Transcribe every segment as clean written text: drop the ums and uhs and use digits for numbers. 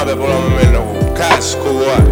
peab olema meil nagu käes kogu aeg.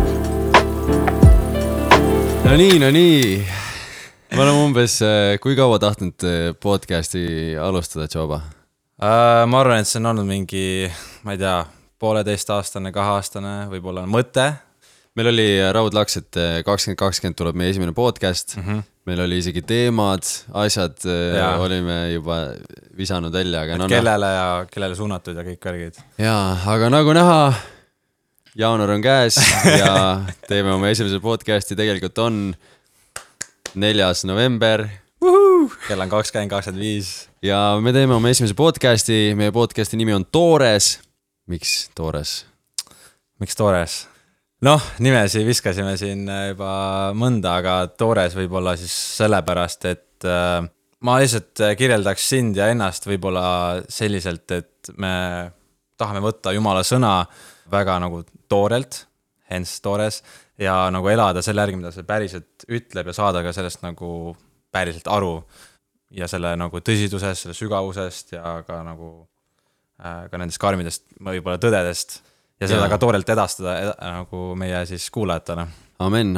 No nii. Ma olen umbes, kui kaua tahtnud podcasti alustada, Joba? Ma arvan, et see on olnud mingi, ma ei tea, 1,5-aastane, 2-aastane võib-olla mõte. Meil oli raudlaks, et 2020 tuleb meie esimene podcast. Meil oli isegi teemad, asjad olime juba visanud välja. Aga kellele suunatud ja kõik kõrgid. Jaa, aga nagu näha, jaanuar on käes ja teeme oma esimese podcasti. Tegelikult on 4. november. Kell on 20:25. Ja me teeme oma esimese podcasti. Meie podcasti nimi on Toores. Miks Toores? Miks Toores? Noh, nimesi viskasime siin juba mõnda, aga Toores võib-olla siis sellepärast, et ma lihtsalt kirjeldaks sind ja ennast võib-olla selliselt, et me tahame võtta Jumala sõna väga nagu toorelt, hence Toores, ja nagu elada selle järgi, mida see päriselt ütleb ja saada ka sellest nagu päriselt aru ja selle nagu tõsidusest, selle sügavusest ja ka nagu ka nendest karmidest võib-olla tõdedest ja seda ka toorelt edastada nagu meie siis kuulajatele. Amen.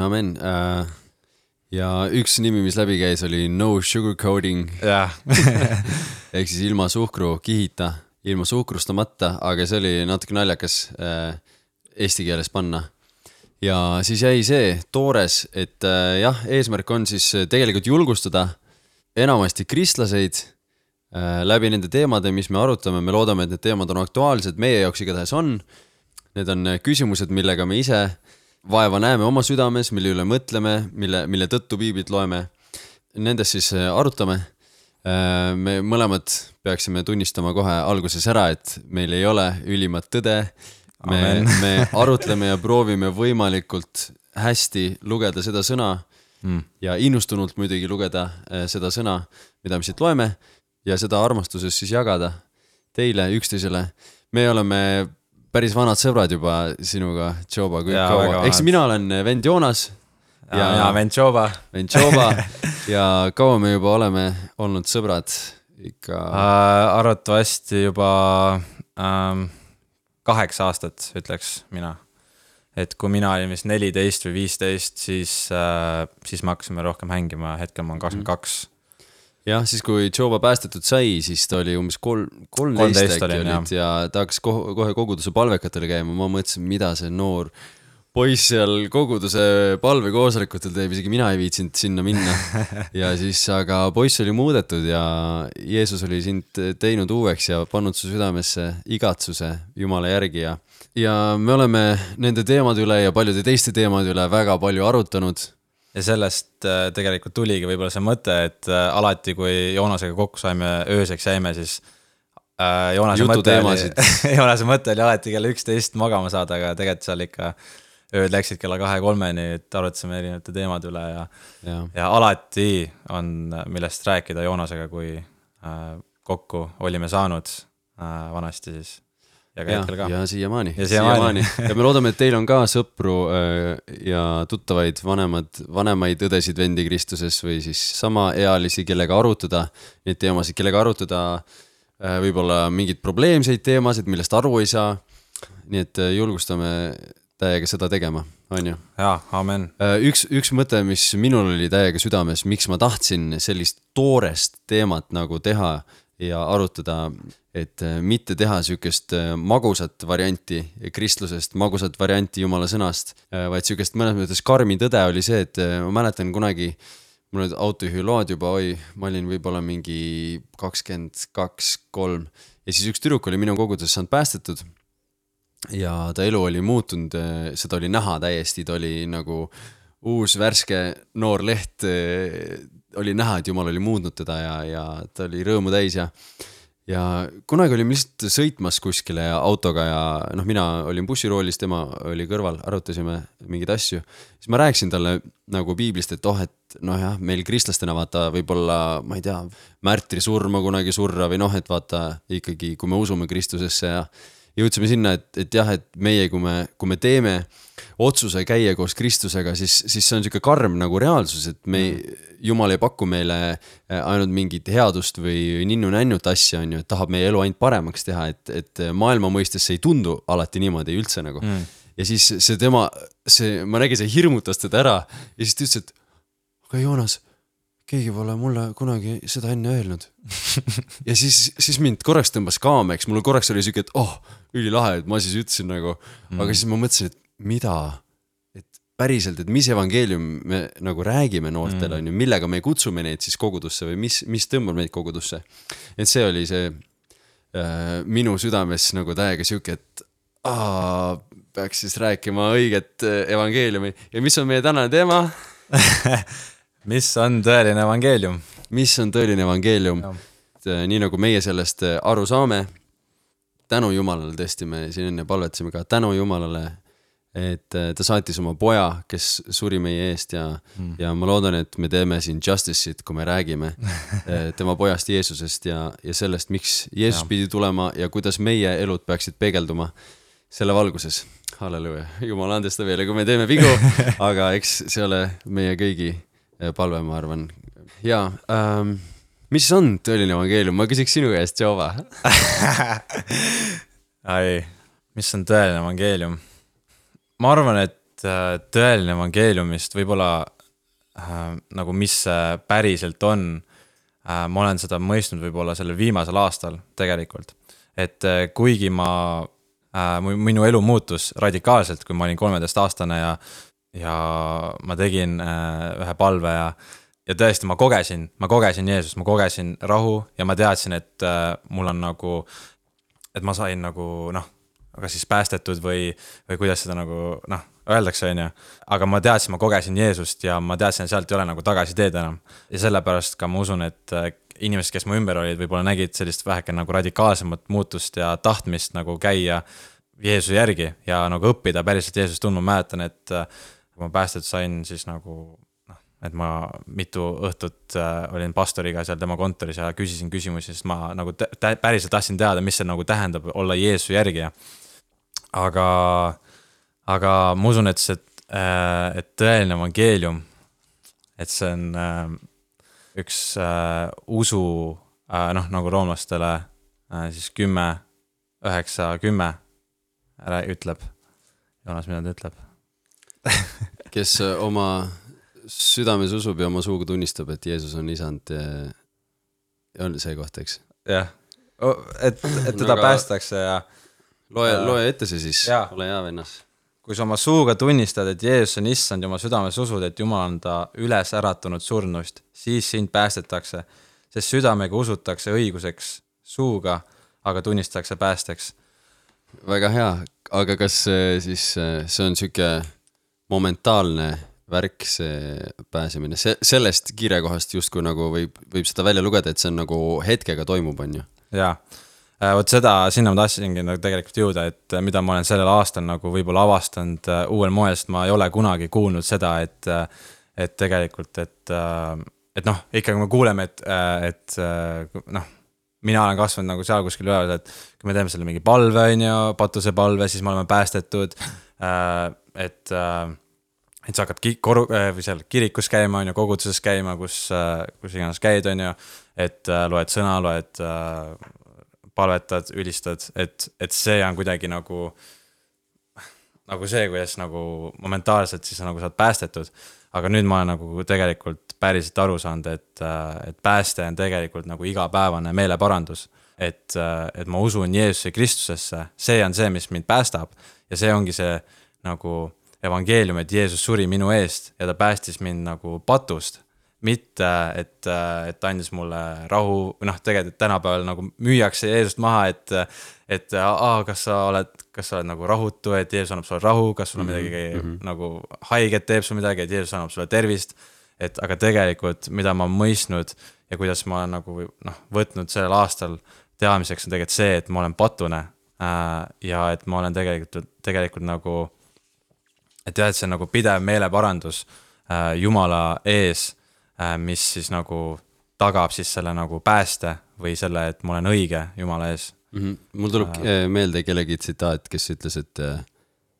Ja üks nimi, mis läbi käis, oli no sugarcoating. Ehk siis ilma suhkru kihita, ilma suhkrustamata, aga see oli natuke naljakas eesti keeles panna. Ja siis jäi see Toores, et jah, eesmärk on siis tegelikult julgustada enamasti kristlaseid läbi nende teemade, mis me arutame. Me loodame, et need teemad on aktuaalsed, meie jaoks igatahes on. Need on küsimused, millega me ise vaeva näeme oma südames, mille üle mõtleme, mille tõttu piiblit loeme. Nendest siis arutame. Me mõlemad peaksime tunnistama kohe alguses ära, et meil ei ole ülimat tõde. Me arutleme ja proovime võimalikult hästi lugeda seda sõna ja innustunult muidugi lugeda seda sõna, mida me siit loeme ja seda armastuses siis jagada teile, üksteisele. Me oleme päris vanad sõbrad juba sinuga, Joba, kui kaua. Eks mina olen vend Joonas. Ja vend Joba. Ja kaua me juba oleme olnud sõbrad ikka? Arvatavasti juba 8 aastat, ütleks mina. Et kui mina olin vist 14 või 15, siis me hakkasime rohkem hängima. Hetkel ma olen 22. Jah, siis kui Joba päästetud sai, siis ta oli umbes 13 olid ja ta hakkas kohe koguduse palvekatele käima. Ma mõtlesin, mida see noor poiss seal koguduse palvekoosolekutel teeb, isegi mina ei viitsinud sinna minna. Ja siis, aga poiss oli muudetud ja Jeesus oli sind teinud uueks ja pannud su südamesse igatsuse Jumala järgi. Ja me oleme nende teemade üle ja paljude teiste teemade üle väga palju arutanud. Ja sellest tegelikult tuligi võib-olla see mõte, et alati kui Joonasega kokku saime ööseks jäime, siis Joonase mõte oli alati kella 11 magama saada, aga tegelikult seal ikka ööd läksid kella 2-3-ni, et arutasime erinevate teemade üle ja alati on millest rääkida Joonasega, kui kokku olime saanud vanasti siis. Ja siiamaani. Ja me loodame, et teil on ka sõpru ja tuttavaid vanemaid õdesid vendi Kristuses või siis sama ealisi, kellega arutada neid teemasid, kellega arutada võib-olla mingid probleemseid teemasid, millest aru ei saa. Nii et julgustame täiega seda tegema, on ju? Jaa, amen. Üks mõte, mis minul oli täiega südames, miks ma tahtsin sellist toorest teemat nagu teha ja arutada, et mitte teha sükest magusat varianti kristlusest, magusat varianti Jumala sõnast, vaid sükest mõnes mõttes karmi tõde oli see, et ma mäletan kunagi, mul olid autojuhiload juba, ma olin võib-olla mingi 22-3 ja siis üks tüdruk oli minu koguduses saanud päästetud ja ta elu oli muutunud, seda oli näha täiesti, ta oli nagu uus värske noor leht, oli näha, et Jumal oli muutnud teda ja ta oli rõõmu täis ja kunagi olime lihtsalt sõitmas kuskile autoga ja mina olin bussiroolis, tema oli kõrval, arutasime mingeid asju. Siis ma rääkisin talle nagu piiblist, et meil kristlastena vaata võib-olla, ma ei tea, märtri surma kunagi surra või et vaata ikkagi, kui me usume Kristusesse ja jõudsime sinna, et meie, kui me teeme otsuse käia koos Kristusega, siis see on siuke karm nagu reaalsus, et Jumal ei paku meile ainult mingit headust või ninnu-nännut asja, on ju, et tahab meie elu ainult paremaks teha, et maailma mõistes see ei tundu alati niimoodi üldse nagu. Ja siis ma nägin, see hirmutas teda ära ja siis ta ütles, et aga Joonas, keegi pole mulle kunagi seda enne öelnud. Ja siis mind korraks tõmbas kaameks, mul korraks oli siuke, et ülilahe, et ma siis ütlesin nagu, aga siis ma mõtlesin, et mida, et päriselt, et mis evangeelium me nagu räägime noortele, on ju, millega me kutsume neid siis kogudusse või mis tõmbab neid kogudusse. Et see oli see minu südames nagu täiega siuke, et peaks siis rääkima õiget evangeeliumi. Ja mis on meie tänane teema? Mis on tõeline evangeelium? Mis on tõeline evangeelium? Nii nagu meie sellest aru saame, tänu Jumalale, tõesti me siin enne palvetasime ka, tänu Jumalale, et ta saatis oma poja, kes suri meie eest ja ma loodan, et me teeme siin justice'it, kui me räägime tema pojast Jeesusest ja sellest, miks Jeesus pidi tulema ja kuidas meie elud peaksid peegelduma selle valguses. Halleluja, Jumal andesta meile, kui me teeme vigu, aga eks see ole meie kõigi palve, ma arvan. Ja, mis on tõeline evangeelium? Ma küsiks sinu käest, Joova. Mis on tõeline evangeelium? Ma arvan, et tõeline evangeeliumist võib-olla nagu mis päriselt on, ma olen seda mõistnud võib-olla sellel viimasel aastal tegelikult. Et kuigi minu elu muutus radikaalselt, kui ma olin 13-aastane ja ma tegin ühe palve ja tõesti ma kogesin Jeesust, ma kogesin rahu ja ma teadsin, et mul on nagu, et ma sain nagu aga siis päästetud või kuidas seda nagu öeldakse, on ju. Aga ma teadsin, ma kogesin Jeesust ja ma teadsin, et sealt ei ole nagu tagasi teed enam. Ja sellepärast ka ma usun, et inimesed, kes mu ümber olid, võib-olla nägid sellist väheke nagu radikaalsemat muutust ja tahtmist nagu käia Jeesuse järgi ja nagu õppida päriselt Jeesust tundma. Mäletan, et kui ma päästet sain, siis nagu, et ma mitu õhtut olin pastoriga seal tema kontoris ja küsisin küsimusi, sest ma nagu päriselt tahtsin teada, mis see nagu tähendab olla Jeesuse järgi. Aga ma usun, et tõeline evangeelium, et see on üks usu, nagu roomlastele siis 10, 9, 10 ütleb. Joonas, mida ta ütleb? Kes oma südames usub ja oma suuga tunnistab, et Jeesus on isand on see koht, eks? Jah, et teda päästakse ja loe ette see siis, ole hea vennas. Kui sa oma suuga tunnistad, et Jeesus on issand ja oma südames usud, et Jumal on ta üles äratunud surnust, siis sind päästetakse, sest südamega usutakse õiguseks suuga, aga tunnistatakse päästeks. Väga hea, aga kas siis see on siuke momentaalne värk, see pääsemine? Sellest kiirekohast justkui nagu võib seda välja lugeda, et see on nagu hetkega toimub, on ju? Jaa. Võt seda, sinna ma tahtsingi tegelikult jõuda, et mida ma olen sellel aastal nagu võib-olla avastanud uuel moel, sest ma ei ole kunagi kuulnud seda, et tegelikult, et ikkagi me kuuleme, et mina olen kasvanud nagu seal kuskil üleval, et kui me teeme selle mingi palve, patuse palve, siis me oleme päästetud, et sa hakkad või seal kirikus käima, koguduses käima, kus iganes käid, et loed sõna, loed palvetad, ülistad, et see on kuidagi nagu see, kuidas nagu momentaalselt siis nagu saad päästetud. Aga nüüd ma olen nagu tegelikult päriselt aru saanud, et pääste on tegelikult nagu igapäevane meeleparandus. Et ma usun Jeesuse Kristusesse, see on see, mis mind päästab. Ja see ongi see nagu evangeelium, et Jeesus suri minu eest ja ta päästis mind nagu patust. Mitte, et andis mulle rahu, tegelikult tänapäeval nagu müüakse Jeesust maha, et kas sa oled nagu rahutu, et Jeesus annab sulle rahu, kas sul on midagi nagu haiget teeb sul midagi, et Jeesus annab sulle tervist, aga tegelikult, mida ma mõistnud ja kuidas ma olen nagu võtnud sellel aastal teadmiseks on tegelikult see, et ma olen patune ja et ma olen tegelikult nagu, et jah, et see on nagu pidev meeleparandus Jumala ees, mis siis nagu tagab siis selle nagu pääste või selle, et ma olen õige Jumala ees. Mul tuleb meelde kellegi tsitaat, kes ütles, et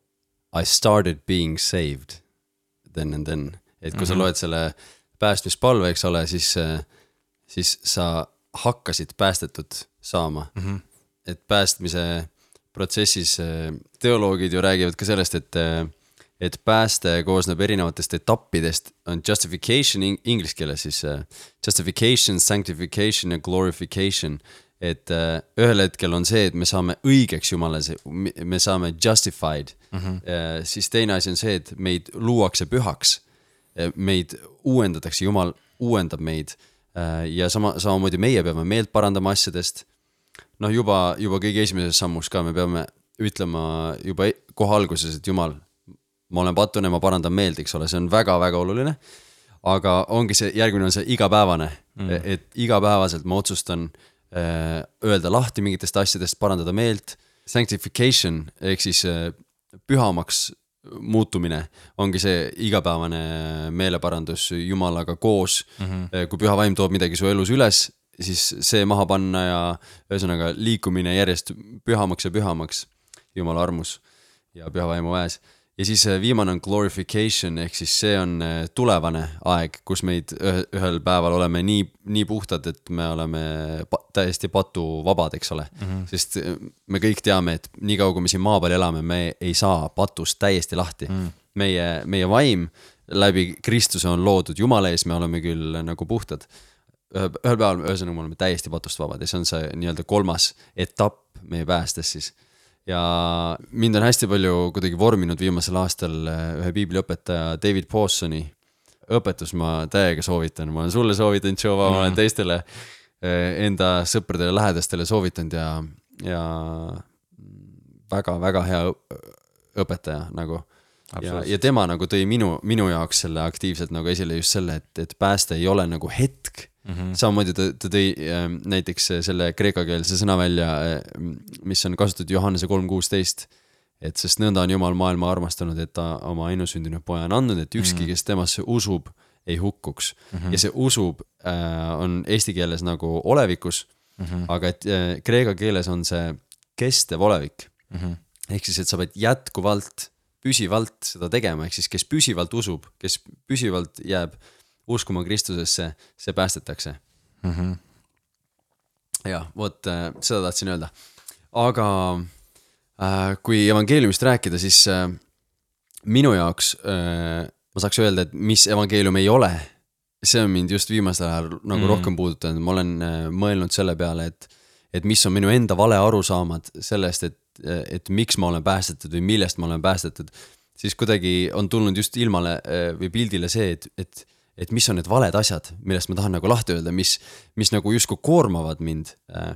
I started being saved then and then. Et kui sa loed selle päästmispalve, eks ole, siis sa hakkasid päästetud saama. Et päästmise protsessis teoloogid ju räägivad ka sellest, et pääste koosneb erinevatest etappidest, on justification, inglise keeles siis justification, sanctification ja glorification, et ühel hetkel on see, et me saame õigeks Jumale, me saame justified, siis teine asi on see, et meid luuakse pühaks, meid uuendatakse, Jumal uuendab meid ja samamoodi meie peame meelt parandama asjadest, noh juba kõige esimeses sammus ka me peame ütlema juba kohe alguses, et Jumal, ma olen patune, ma parandan meelt, eks ole, see on väga-väga oluline, aga ongi see, järgmine on see igapäevane, et igapäevaselt ma otsustan öelda lahti mingitest asjadest, parandada meelt, sanctification, ehk siis pühamaks muutumine, ongi see igapäevane meeleparandus Jumalaga koos, kui püha vaim toob midagi su elus üles, siis see maha panna ja ühesõnaga liikumine järjest pühamaks ja pühamaks Jumala armus ja püha vaimu väes. Ja siis viimane on glorification, ehk siis see on tulevane aeg, kus meid ühel päeval oleme nii puhtad, et me oleme täiesti patuvabad, eks ole. Sest me kõik teame, et nii kaua kui me siin maa peal elame, me ei saa patust täiesti lahti. Meie vaim läbi Kristuse on loodud Jumala ees, me oleme küll nagu puhtad. Ühel päeval ühesõnaga me oleme täiesti patust vabad ja see on see nii-öelda 3. etapp meie päästes siis. Ja mind on hästi palju kuidagi vorminud viimasel aastal ühe biibliõpetaja David Pawsoni õpetus, ma täiega soovitan, ma olen sulle soovitanud, Jova, ma olen teistele enda sõpradele lähedastele soovitanud ja väga-väga hea õpetaja nagu. Ja tema nagu tõi minu jaoks selle aktiivselt nagu esile just selle, et pääste ei ole nagu hetk. Samamoodi ta tõi näiteks selle kreekakeelse sõna välja, mis on kasutatud Johannese 3.16, et sest nõnda on Jumal maailma armastanud, et ta oma ainusündinud poja on andnud, et ükski, kes temasse usub, ei hukkuks. Ja see usub on eesti keeles nagu olevikus, aga et kreeka keeles on see kestev olevik. Ehk siis, et sa pead jätkuvalt, püsivalt seda tegema, ehk siis kes püsivalt usub, kes püsivalt jääb uskuma Kristusesse, see päästetakse. Ja, vot seda tahtsin öelda. Aga kui evangeeliumist rääkida, siis minu jaoks ma saaks öelda, et mis evangeelium ei ole, see on mind just viimasel ajal nagu rohkem puudutanud. Ma olen mõelnud selle peale, et mis on minu enda vale arusaamad sellest, et miks ma olen päästetud või millest ma olen päästetud. Siis kuidagi on tulnud just ilmale või pildile see, et mis on need valed asjad, millest ma tahan nagu lahti öelda, mis nagu justkui koormavad mind.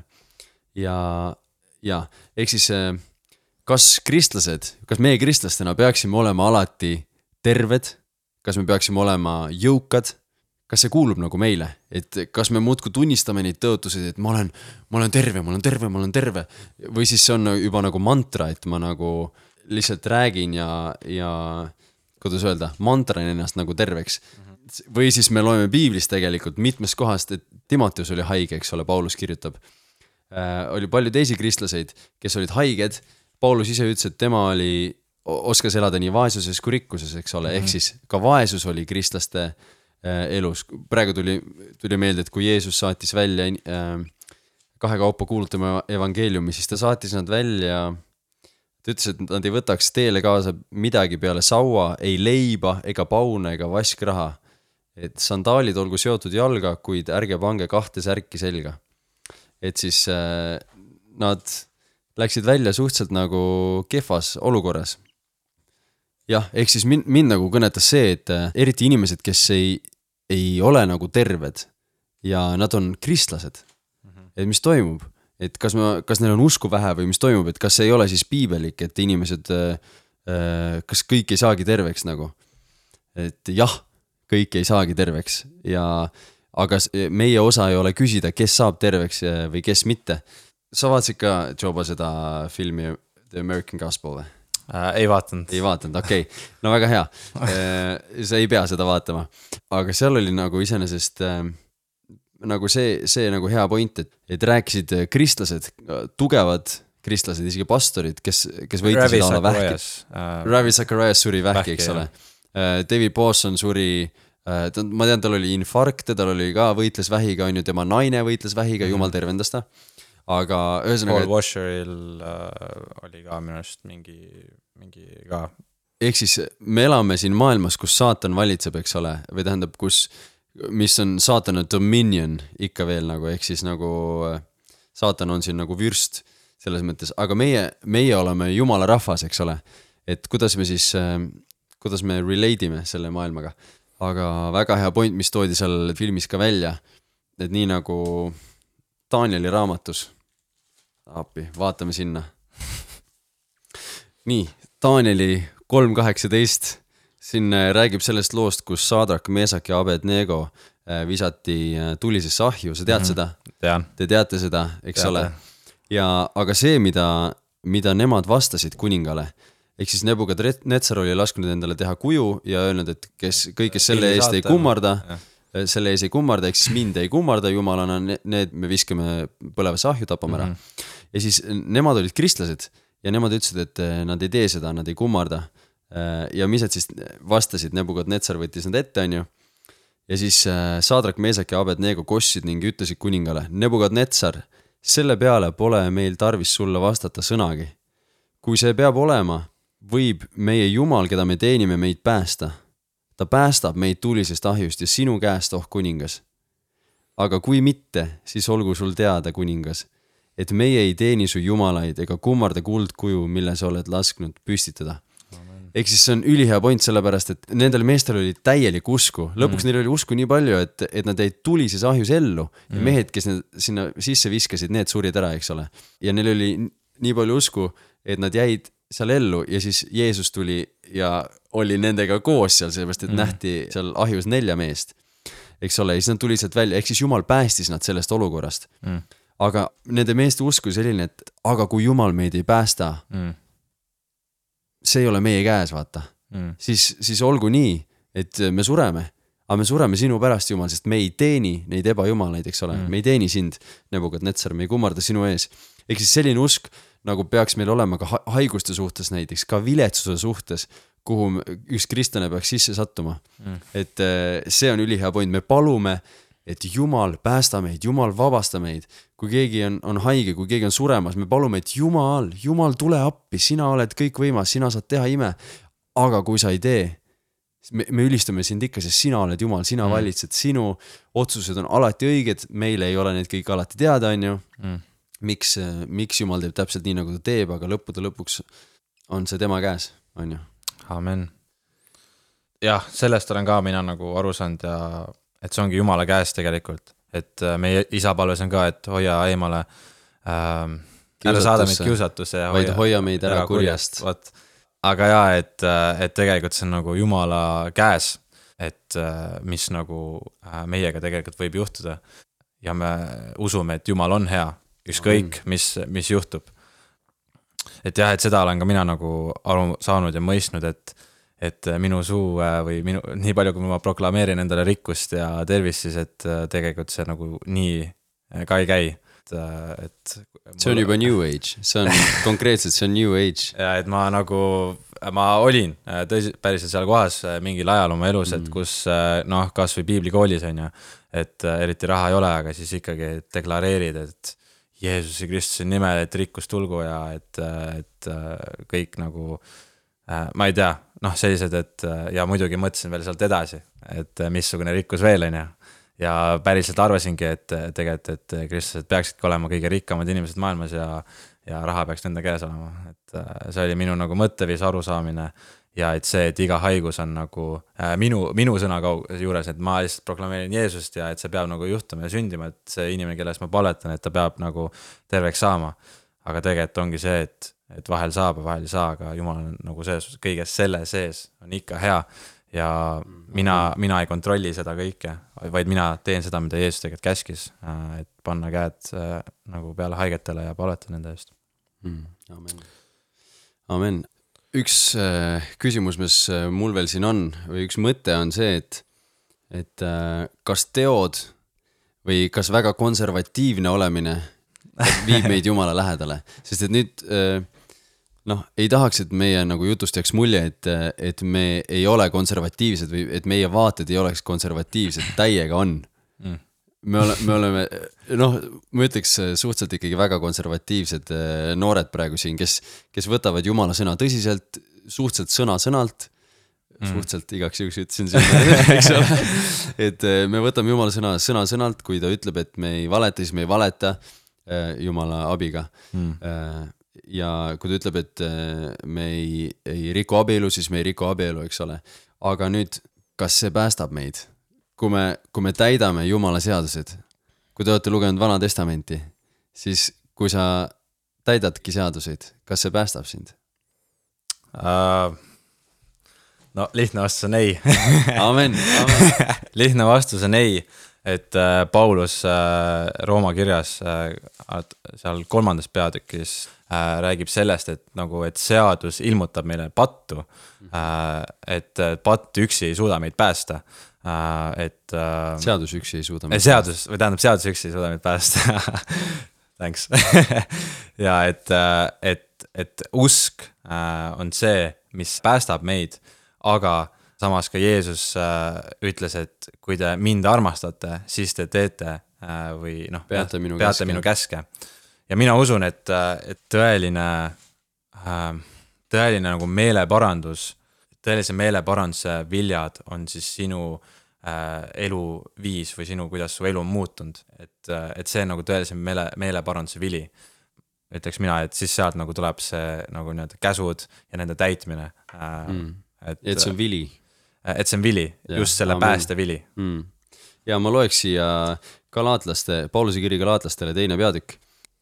Ja ehk siis kas meie kristlastena peaksime olema alati terved, kas me peaksime olema jõukad, kas see kuulub nagu meile, et kas me muudkui tunnistame neid tõotuseid, et ma olen terve, või siis see on juba nagu mantra, et ma nagu lihtsalt räägin ja kuidas öelda, mantran ennast nagu terveks. Või siis me loeme piiblist tegelikult mitmest kohast, et Timoteus oli haige, eks ole, Paulus kirjutab. Oli palju teisi kristlaseid, kes olid haiged. Paulus ise ütles, et tema oskas elada nii vaesuses kui rikkuses, eks ole. Ehk siis ka vaesus oli kristlaste elus. Praegu tuli meelde, et kui Jeesus saatis välja 2 kaupa kuulutama evangeeliumi, siis ta saatis nad välja. Ta ütles, et nad ei võtaks teele kaasa midagi peale saua, ei leiba ega pauna ega vaskraha. Et sandaalid olgu seotud jalga, kuid ärge pange 2 särki selga. Et siis nad läksid välja suhteliselt nagu kehvas olukorras. Jah, ehk siis mind nagu kõnetas see, et eriti inimesed, kes ei ole nagu terved ja nad on kristlased. Et mis toimub? Et kas neil on usku vähe või mis toimub? Et kas ei ole siis piibelik, et inimesed, kas kõik ei saagi terveks nagu? Et jah, kõik ei saagi terveks, aga meie osa ei ole küsida, kes saab terveks või kes mitte. Sa vaatasid ka, Joba, seda filmi The American Gospel või? Ei vaatanud. Ei vaatanud, okei. No väga hea. Sa ei pea seda vaatama. Aga seal oli nagu iseenesest nagu see nagu hea point, et rääkisid kristlased, tugevad kristlased, isegi pastorid, kes võitlesid ala vähki. Ravi Zacharias suri vähki, eks ole. David Pawson suri, ma tean, tal oli infarkte, tal oli ka võitles vähiga, on ju, tema naine võitles vähiga, jumal tervendas ta. Aga ühesõnaga... Paul Washeril oli ka minu arust mingi ka... Ehk siis me elame siin maailmas, kus saatan valitseb, eks ole, või tähendab, mis on saatana dominion ikka veel nagu, ehk siis nagu saatan on siin nagu vürst selles mõttes, aga meie oleme jumala rahvas, eks ole, et kuidas me relate ime selle maailmaga, aga väga hea point, mis toodi seal filmis ka välja, et nii nagu Danieli raamatus, vaatame sinna. Nii, Danieli 3.18, siin räägib sellest loost, kus Sadrak, Meesak ja Abednego visati tulisesse ahju, sa tead seda? Tean. Te teate seda, eks ole? Aga see, mida nemad vastasid kuningale, ehk siis Nebukadnetsar oli lasknud endale teha kuju ja öelnud, et kõik, kes selle eest ei kummarda, ehk siis mind ei kummarda, jumalana need me viskame põlevasse ahju, tapame ära. Ja siis nemad olid kristlased ja nemad ütlesid, et nad ei tee seda, nad ei kummarda. Ja mis et siis vastasid, Nebukadnetsar võttis nad ette, on ju. Ja siis Sadrak, Meesak ja Abednego kossid ning ütlesid kuningale, Nebukadnetsar, selle peale pole meil tarvis sulle vastata sõnagi. Kui see peab olema, võib meie Jumal, keda me teenime, meid päästa. Ta päästab meid tulisest ahjust ja sinu käest, kuningas. Aga kui mitte, siis olgu sul teada, kuningas, et meie ei teeni su jumalaid ega kummarda kuldkuju, mille sa oled lasknud püstitada. Ehk siis see on ülihea point sellepärast, et nendel meestel oli täielik usku. Lõpuks neil oli usku nii palju, et nad jäid tulises ahjus ellu. Ja mehed, kes sinna sisse viskasid, need surid ära, eks ole. Ja neil oli nii palju usku, et nad jäid seal ellu ja siis Jeesus tuli ja oli nendega koos seal, sellepärast, et nähti seal ahjus 4 meest. Eks ole, ja siis nad tuli sealt välja, ehk siis Jumal päästis nad sellest olukorrast. Aga nende meeste usku selline, et aga kui Jumal meid ei päästa, see ei ole meie käes, vaata. Siis olgu nii, et me sureme. Aga me sureme sinu pärast, Jumal, sest me ei teeni neid ebajumalaid, eks ole. Me ei teeni sind, Nebukadnetsar, me ei kummarda sinu ees. Ehk siis selline usk, nagu peaks meil olema ka haiguste suhtes näiteks, ka viletsuse suhtes, kuhu üks kristlane peaks sisse sattuma. Et see on ülihea point. Me palume, et Jumal päästa meid, Jumal vabasta meid. Kui keegi on haige, kui keegi on suremas, me palume, et Jumal tule appi, sina oled kõik võimas, sina saad teha ime. Aga kui sa ei tee, me ülistame sind ikka, sest sina oled Jumal, sina valitsed, sinu otsused on alati õiged, meile ei ole need kõik alati teada, on ju. Miks Jumal teeb täpselt nii, nagu ta teeb, aga lõpuks on see tema käes, on ju. Amen. Jah, sellest olen ka mina nagu aru saanud ja et see ongi Jumala käes tegelikult. Et meie isa palves on ka, et hoia eemale ära saada meid kiusatusse ja hoia meid ära kurjast. Aga jaa, et tegelikult see on nagu Jumala käes, et mis nagu meiega tegelikult võib juhtuda. Ja me usume, et Jumal on hea, ükskõik, mis juhtub. Et jah, et seda olen ka mina nagu aru saanud ja mõistnud, et minu suu või nii palju, kui ma proklameerin endale rikkust ja tervist, siis et tegelikult see nagu nii ka ei käi. See on juba New Age, see on konkreetselt, see on New Age. Ja et ma olin päriselt seal kohas mingil ajal oma elus, et kus kas või piiblikoolis on ju, et eriti raha ei ole, aga siis ikkagi deklareerid, et Jeesuse Kristuse nimel, et rikkus tulgu ja et kõik nagu ma ei tea, sellised, et ja muidugi mõtlesin veel sealt edasi, et missugune rikkus veel on ja päriselt arvasingi, et tegelikult, et kristlased peaksidki olema kõige rikkamad inimesed maailmas ja raha peaks nende käes olema, et see oli minu nagu mõtteviis arusaamine ja et see, et iga haigus on nagu minu sõna juures, et ma lihtsalt proklameerin Jeesust ja et see peab nagu juhtuma ja sündima, et see inimene, kelles ma paletan, et ta peab nagu terveks saama, aga tegelikult ongi see, et vahel saab ja vahel ei saa, aga Jumal on nagu kõiges selle sees on ikka hea ja mina ei kontrolli seda kõike, vaid mina teen seda, mida Jeesus tegelikult käskis, et panna käed nagu peale haigetele ja paleta nende eest. Amen. Üks küsimus, mis mul veel siin on, või üks mõte on see, et kas teod või kas väga konservatiivne olemine viib meid Jumala lähedale, sest et nüüd ei tahaks, et meie nagu jutust jääks mulje, et me ei ole konservatiivsed või et meie vaated ei oleks konservatiivsed, täiega on. Me oleme, ma ütleks suhteliselt ikkagi väga konservatiivsed noored praegu siin, kes võtavad Jumala sõna tõsiselt, suhteliselt sõna-sõnalt, suhteliselt igaks juhuks ütlesin sinna, eks ole, et me võtame Jumala sõna sõna-sõnalt, kui ta ütleb, et me ei valeta, siis me ei valeta Jumala abiga. Ja kui ta ütleb, et me ei riku abielu, siis me ei riku abielu, eks ole. Aga nüüd, kas see päästab meid? Kui me täidame Jumala seadused, kui te olete lugenud Vana Testamenti, siis kui sa täidadki seaduseid, kas see päästab sind? No lihtne vastus on ei. Amen. Lihtne vastus on ei, et Paulus Rooma kirjas seal 3. peatükis räägib sellest, et seadus ilmutab meile pattu, et patt üksi ei suuda meid päästa. Seadus üksi ei suuda meid päästa. Seadus üksi ei suuda meid päästa. Thanks. Ja et usk on see, mis päästab meid, aga samas ka Jeesus ütles, et kui te mind armastate, siis te teete või peate minu käske. Ja mina usun, et tõeline nagu meeleparandus, tõelise meeleparanduse viljad on siis sinu eluviis või sinu, kuidas su elu on muutunud. Et see nagu tõelise meeleparanduse vili. Ütleks mina, et siis sealt nagu tuleb see nagu need käsud ja nende täitmine. Et see on vili. Et see on vili, just selle pääste vili. Ja ma loeks siia Pauluse kiri Galaatlastele 2. peatükk.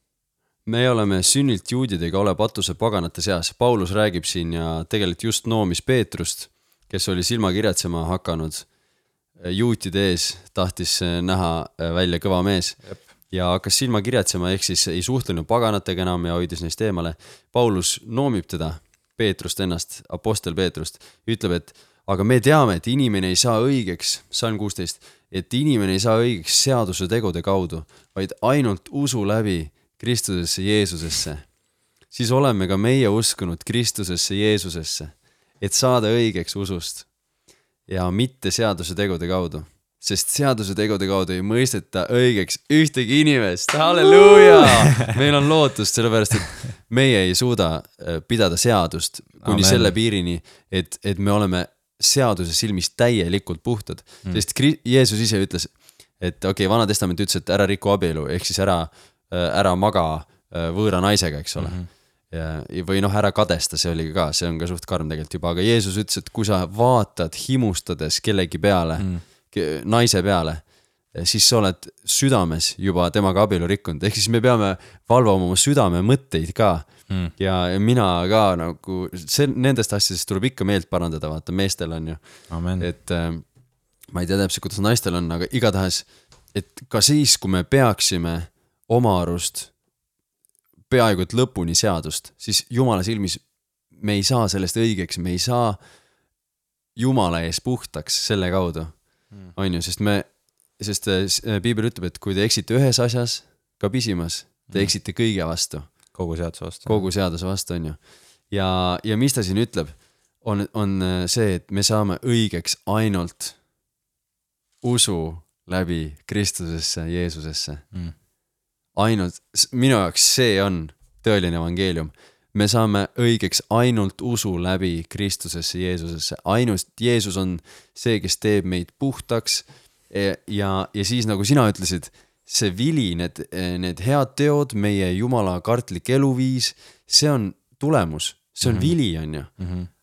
Me oleme sünnilt juudidega ole patuse paganate seas. Paulus räägib siin ja tegelikult just noomis Peetrust, kes oli silma kirjatsema hakanud juutide ees, tahtis näha välja kõva mees. Ja hakkas silma kirjatsema, ehk siis ei suhtlenud paganatega enam ja hoidis neist eemale. Paulus noomib teda, Peetrust ennast, apostel Peetrust, ütleb, et aga me teame, et inimene ei saa õigeks, Psalm 16, et inimene ei saa õigeks seaduse tegude kaudu, vaid ainult usu läbi Kristusesse Jeesusesse. Siis oleme ka meie uskunud Kristusesse Jeesusesse, et saada õigeks usust ja mitte seaduse tegude kaudu. Sest seaduse tegude kaudu ei mõisteta õigeks ühtegi inimest. Halleluuja! Meil on lootust, sellepärast, et meie ei suuda pidada seadust kuni selle piirini, et me oleme seaduse silmis täielikult puhtad. Sest Jeesus ise ütles, et Vana Testament ütles, et ära riku abielu, ehk siis ära maga võõra naisega, eks ole. Või ära kadesta, see on ka suht karm tegelikult juba, aga Jeesus ütles, et kui sa vaatad himustades kellegi peale, naise peale, siis sa oled südames juba temaga abielu rikkunud, ehk siis me peame valvama oma südame mõtteid ka ja mina ka nagu nendest asjadest tuleb ikka meelt parandada, vaata meestel on ju. Amen. Et ma ei tea täpselt, kuidas naistel on, aga igatahes, et ka siis, kui me peaksime oma arust peaaegu et lõpuni seadust, siis Jumala silmis me ei saa sellest õigeks, me ei saa Jumala ees puhtaks selle kaudu, on ju, sest Piibel ütleb, et kui te eksite ühes asjas, ka pisimas, te eksite kõige vastu. Kogu seaduse vastu, on ju. Ja mis ta siin ütleb, on see, et me saame õigeks ainult usu läbi Kristusesse, Jeesusesse. Ainult, minu jaoks see on tõeline evangeelium. Me saame õigeks ainult usu läbi Kristusesse, Jeesusesse. Ainult Jeesus on see, kes teeb meid puhtaks ja siis nagu sina ütlesid, see vili, need head teod, meie Jumala kartlik eluviis, see on tulemus, see on vili, on ju.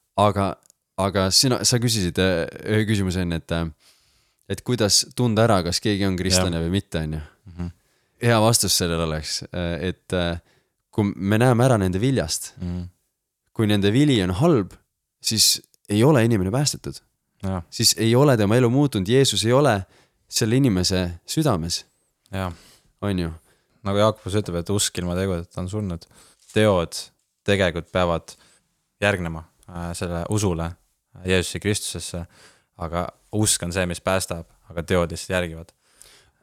Aga sa küsisid ühe küsimuse enne, et kuidas tunda ära, kas keegi on kristlane või mitte, on ju. Hea vastus sellel oleks, et kui me näeme ära nende viljast, kui nende vili on halb, siis ei ole inimene päästetud. Siis ei ole tema elu muutunud, Jeesus ei ole selle inimese südames. On ju. Nagu Jaakobus ütleb, et usk ilma tegudeta on surnud. Teod tegelikult peavad järgnema selle usule Jeesuse Kristusesse, aga usk on see, mis päästab, aga teod lihtsalt järgivad.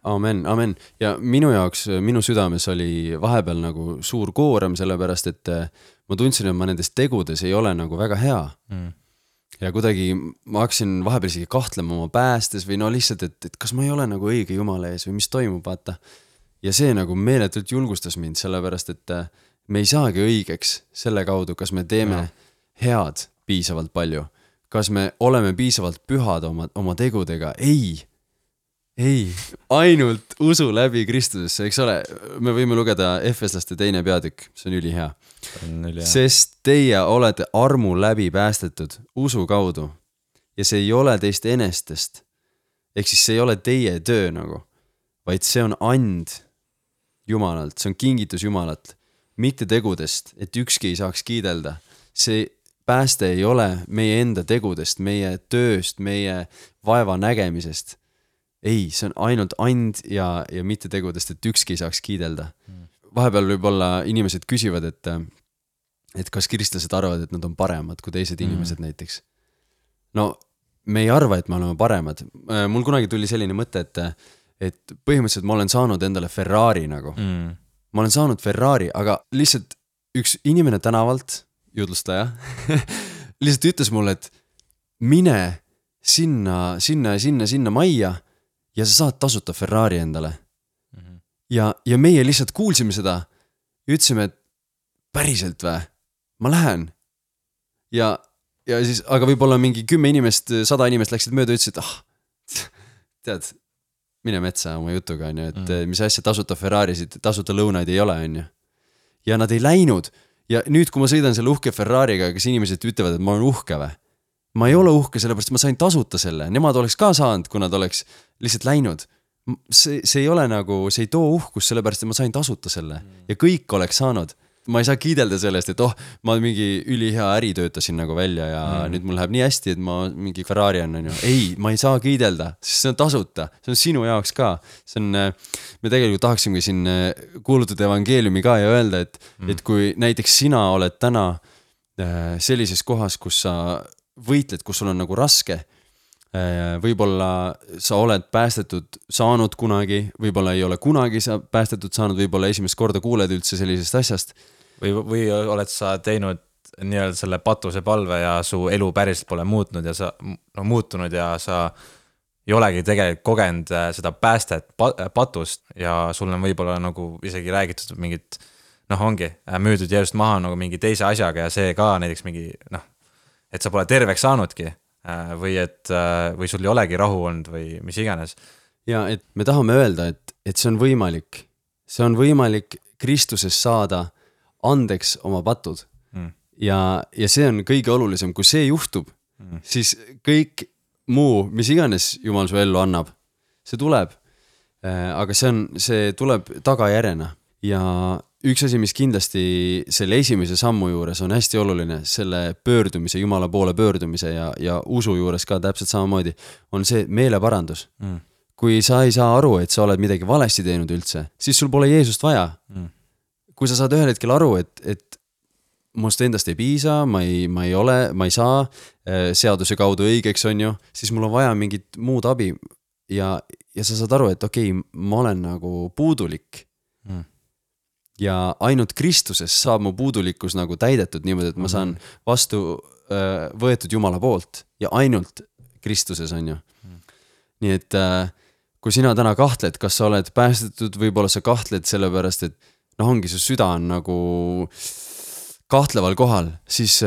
Amen, amen. Ja minu jaoks, minu südames oli vahepeal nagu suur koorem, sellepärast et ma tundsin, et ma nendes tegudes ei ole nagu väga hea. Ja kuidagi ma hakkasin vahepeal isegi kahtlema oma päästes või no lihtsalt, et kas ma ei ole nagu õige Jumala ees või mis toimub, vaata. Ja see nagu meeletult julgustas mind, sellepärast et me ei saagi õigeks selle kaudu, kas me teeme head piisavalt palju. Kas me oleme piisavalt pühad oma tegudega? Ei, ainult usu läbi Kristusesse, eks ole, me võime lugeda Efeslaste 2. peatükk, see on ülihea. Sest teie olete armu läbi päästetud usu kaudu ja see ei ole teist enestest, ehk siis see ei ole teie töö nagu, vaid see on and Jumalalt, see on kingitus Jumalalt, mitte tegudest, et ükski ei saaks kiidelda. See pääste ei ole meie enda tegudest, meie tööst, meie vaeva nägemisest. Ei, see on ainult and ja mitte tegudest, et ükski ei saaks kiidelda. Vahepeal võib-olla inimesed küsivad, et kas kristlased arvavad, et nad on paremad kui teised inimesed näiteks. No, me ei arva, et me oleme paremad. Mul kunagi tuli selline mõte, et põhimõtteliselt ma olen saanud endale Ferrari nagu. Ma olen saanud Ferrari, aga lihtsalt üks inimene tänavalt, juudlustaja, lihtsalt ütles mulle, et mine sinna majja, ja sa saad tasuta Ferrari endale. Ja meie lihtsalt kuulsime seda ja ütlesime, et päriselt või? Ma lähen. Ja siis, aga võib-olla mingi 10 inimest, 100 inimest läksid mööda ja ütlesid, tead, mine metsa oma jutuga, et mis asja tasuta Ferrarisid, tasuta lõunaid ei ole, on ju. Ja nad ei läinud. Ja nüüd, kui ma sõidan selle uhke Ferrariga, kas inimesed ütlevad, et ma olen uhke või? Ma ei ole uhke, sellepärast ma sain tasuta selle. Nemad oleks ka saanud, kui nad oleks lihtsalt läinud. See ei ole nagu, see ei too uhkus, sellepärast et ma sain tasuta selle. Ja kõik oleks saanud. Ma ei saa kiidelda sellest, et ma mingi ülihea äri töötasin nagu välja ja nüüd mul läheb nii hästi, et ma mingi Ferrari on ju. Ei, ma ei saa kiidelda, sest see on tasuta. See on sinu jaoks ka. See on, me tegelikult tahaksimegi siin kuulutada evangeeliumi ka ja öelda, et kui näiteks sina oled täna sellises kohas, kus sa võitled, kus sul on nagu raske, võib-olla sa oled päästetud saanud kunagi, võib-olla ei ole kunagi sa päästetud saanud, võib-olla esimest korda kuuled üldse sellisest asjast. Või oled sa teinud nii-öelda selle patuse palve ja su elu päriselt pole muutunud ja sa ei olegi tegelikult kogenud seda päästet patust ja sul on võib-olla nagu isegi räägitud mingit, ongi müüdud Jeesust maha nagu mingi teise asjaga ja see ka näiteks mingi, et sa pole terveks saanudki või sul ei olegi rahu olnud või mis iganes. Ja et me tahame öelda, et see on võimalik. See on võimalik Kristuses saada andeks oma patud. Ja see on kõige olulisem, kui see juhtub, siis kõik muu, mis iganes Jumal su ellu annab, see tuleb. Aga see tuleb tagajärjena. Ja üks asi, mis kindlasti selle esimese sammu juures on hästi oluline, selle pöördumise, Jumala poole pöördumise ja usu juures ka täpselt samamoodi, on see meeleparandus. Kui sa ei saa aru, et sa oled midagi valesti teinud üldse, siis sul pole Jeesust vaja. Kui sa saad ühel hetkel aru, et must endast ei piisa, ma ei saa seaduse kaudu õigeks on ju, siis mul on vaja mingit muud abi ja sa saad aru, et okei, ma olen nagu puudulik. Ja ainult Kristuses saab mu puudulikkus nagu täidetud niimoodi, et ma saan vastu võetud Jumala poolt ja ainult Kristuses on ju. Nii et kui sina täna kahtled, kas sa oled päästetud, võib-olla sa kahtled sellepärast, et ongi su süda on nagu kahtleval kohal, siis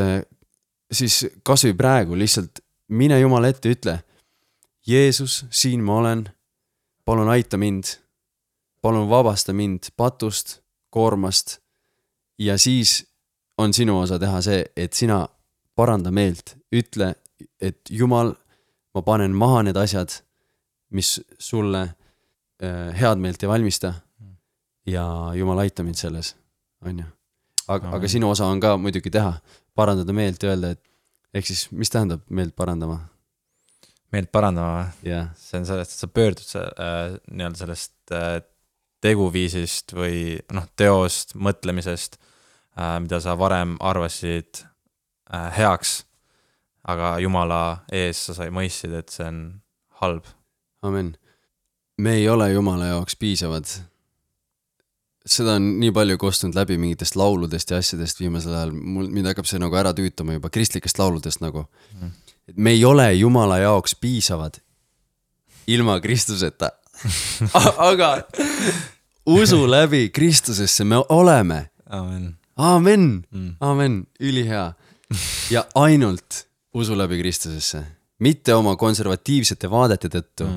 kas või praegu lihtsalt mine Jumala ette, ütle Jeesus, siin ma olen, palun aita mind, palun vabasta mind patust, koormast ja siis on sinu osa teha see, et sina paranda meelt, ütle, et Jumal, ma panen maha need asjad, mis sulle head meelt ei valmista ja Jumal aita mind selles, on ju. Aga sinu osa on ka muidugi teha, parandada meelt ja öelda, et ehk siis, mis tähendab meelt parandama? Meelt parandama, see on sellest, et sa pöördud nii-öelda sellest teguviisist või teost, mõtlemisest, mida sa varem arvasid heaks, aga Jumala ees sa mõistsid, et see on halb. Amen. me ei ole Jumala jaoks piisavad. Seda on nii palju kostunud läbi mingitest lauludest ja asjadest viimasel ajal, mind hakkab see nagu ära tüütama juba kristlikest lauludest nagu. Et me ei ole Jumala jaoks piisavad ilma Kristuseta. Aga usu läbi Kristusesse me oleme. Amen. Amen. Ülihea. Ja ainult usu läbi Kristusesse. Mitte oma konservatiivsete vaadete tõttu.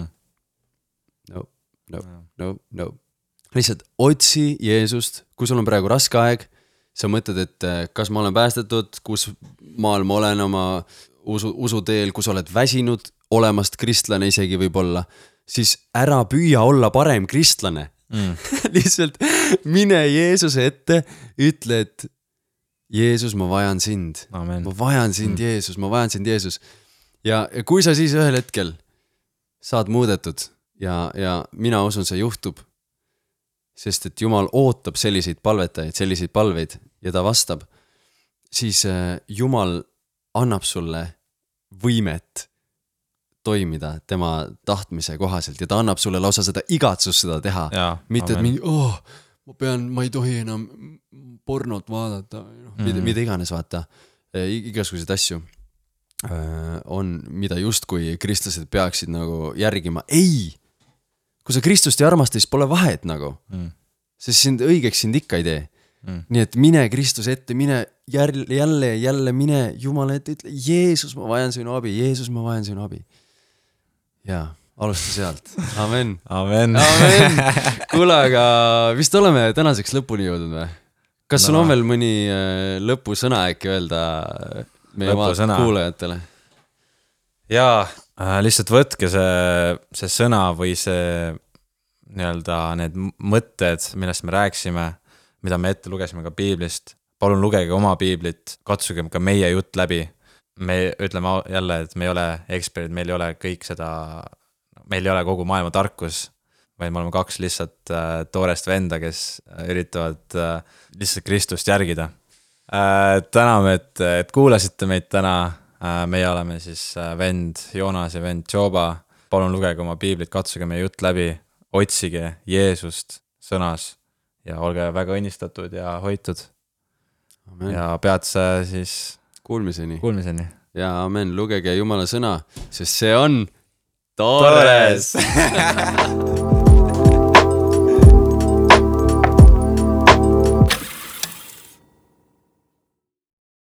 No. Lihtsalt otsi Jeesust, kui sul on praegu raske aeg, sa mõtled, et kas ma olen päästetud, kus maal ma olen oma usuteel, kus oled väsinud olemast kristlane isegi võib-olla, siis ära püüa olla parem kristlane. Lihtsalt mine Jeesuse ette, ütle, et Jeesus, ma vajan sind. Amen. Ma vajan sind, Jeesus, ma vajan sind, Jeesus. Ja kui sa siis ühel hetkel saad muudetud ja mina usun, see juhtub, sest et Jumal ootab selliseid palvetajaid, selliseid palveid ja ta vastab, siis Jumal annab sulle võimet toimida tema tahtmise kohaselt ja ta annab sulle lausa seda igatsust seda teha. Mitte, et mingi, ma ei tohi enam pornot vaadata, mida iganes vaata, igasuguseid asju on, mida justkui kristlased peaksid nagu järgima. Ei! Kui sa Kristust ei armasta, siis pole vahet nagu. Sest õigeks sind ikka ei tee. Nii et mine Kristuse ette, mine jälle mine Jumala ette, ütle, Jeesus, ma vajan sinu abi, Jeesus, ma vajan sinu abi. Ja, alusta sealt. Amen. Amen. Kuule, aga vist oleme tänaseks lõpuni jõudnud või? Kas sul on veel mõni lõpusõna äkki öelda meie kuulajatele? Jaa, lihtsalt võtke see sõna või see nii-öelda need mõtted, millest me rääksime, mida me ette lugesime ka piiblist. Palun lugege oma piiblit, katsuge ka meie jutt läbi. Me ütleme jälle, et me ei ole eksperdid, meil ei ole kõik seda, meil ei ole kogu maailma tarkus, vaid me oleme kaks lihtsalt toorest venda, kes üritavad lihtsalt Kristust järgida. Täname, et kuulasite meid täna. Meie oleme siis vend Joonas ja vend Joba. Palun lugege oma piiblit, katsuge meie jutt läbi, otsige Jeesust sõnas ja olge väga õnnistatud ja hoitud. Amen. Ja peatse siis kuulmiseni. Ja amen, lugege Jumala sõna, sest see on toores.